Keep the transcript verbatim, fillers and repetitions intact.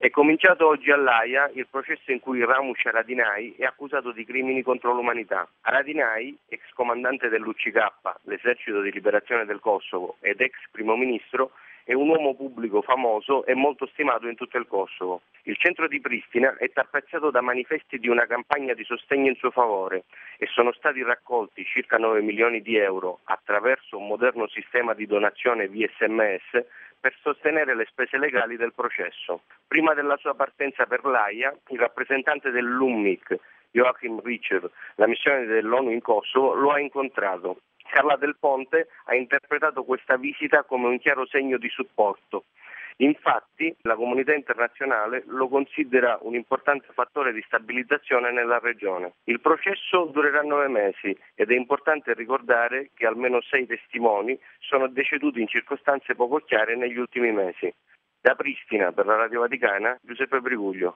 È cominciato oggi all'Aia il processo in cui Ramush Haradinaj è accusato di crimini contro l'umanità. Haradinaj, ex comandante dell'U C K, l'esercito di liberazione del Kosovo, ed ex primo ministro, è un uomo pubblico famoso e molto stimato in tutto il Kosovo. Il centro di Pristina è tappezzato da manifesti di una campagna di sostegno in suo favore e sono stati raccolti circa nove milioni di euro attraverso un moderno sistema di donazione via S M S per sostenere le spese legali del processo. Prima della sua partenza per l'Aia, il rappresentante dell'U N M I C, Joachim Richer, la missione dell'ONU in Kosovo, lo ha incontrato. Carla Del Ponte ha interpretato questa visita come un chiaro segno di supporto. Infatti, la comunità internazionale lo considera un importante fattore di stabilizzazione nella regione. Il processo durerà nove mesi ed è importante ricordare che almeno sei testimoni sono deceduti in circostanze poco chiare negli ultimi mesi. Da Pristina, per la Radio Vaticana, Giuseppe Briguglio.